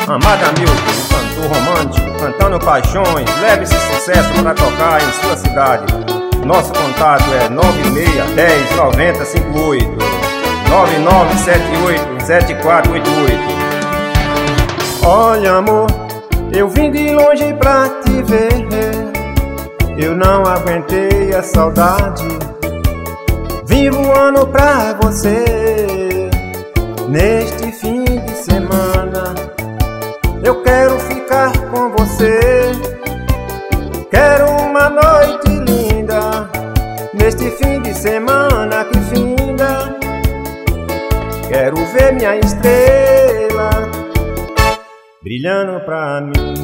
Amada Milton, o cantor romântico, cantando paixões, leve esse sucesso para tocar em sua cidade. Nosso contato é 96 10 90 58 9978 7488. Olha amor, eu vim de longe pra te ver. Eu não aguentei a saudade. Vim voando pra você neste fim de semana. Eu quero ficar com você. Quero uma noite linda neste fim de semana que finda. Quero ver minha estrela brilhando pra mim.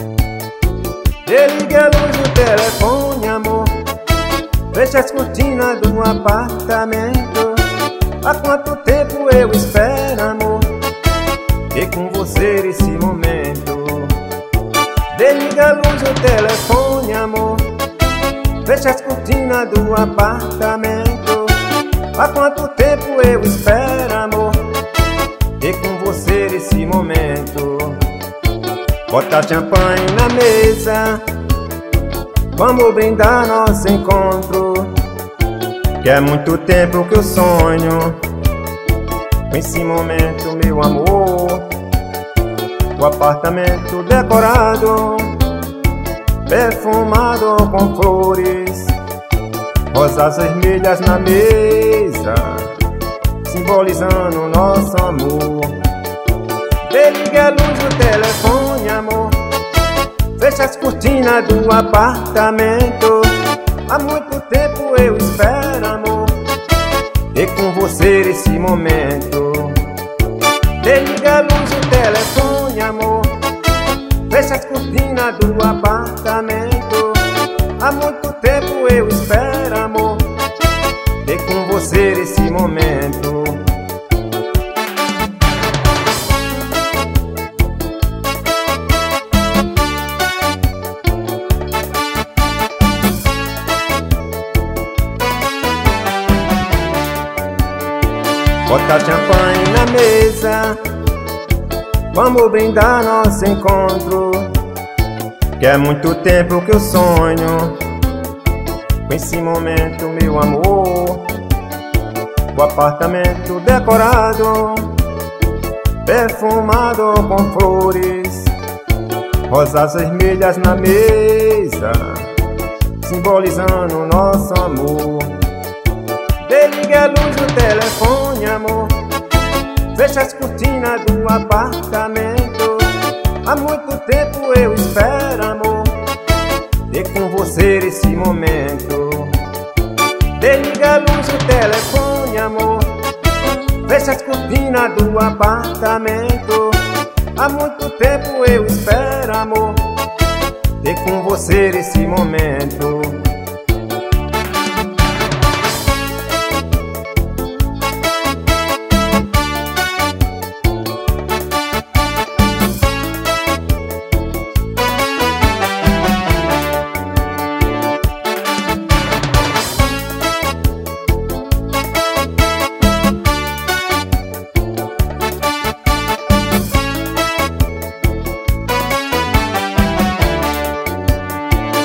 Desligue a luz do telefone, amor. Feche as cortinas do apartamento. Há quanto tempo eu espero, amor, ter com você esse momento. Desliga a luz do telefone, amor. Feche as cortinas do apartamento. Há quanto tempo eu espero, amor, ter com você esse momento. Bota champanhe na mesa, vamos brindar nosso encontro. Que é muito tempo que eu sonho com esse momento, meu amor. O apartamento decorado, perfumado com flores, rosas vermelhas na mesa, simbolizando nosso amor. Desligue a luz do telefone, amor. Feche as cortinas do apartamento. Há muito tempo eu espero, amor, ter com você esse momento. Desligue a luz do telefone, amor. Feche as cortinas do apartamento. Há muito tempo eu espero, amor, ter com você esse momento. Bota champanhe na mesa, vamos brindar nosso encontro. Que é muito tempo que eu sonho com esse momento, meu amor. O apartamento decorado, perfumado com flores, rosas vermelhas na mesa, simbolizando nosso amor. Desligue a luz do telefone, amor. Feche as cortinas do apartamento. Há muito tempo eu espero, amor, ter com você esse momento. Desligue a luz do telefone, amor. Feche as cortinas do apartamento. Há muito tempo eu espero, amor, ter com você esse momento.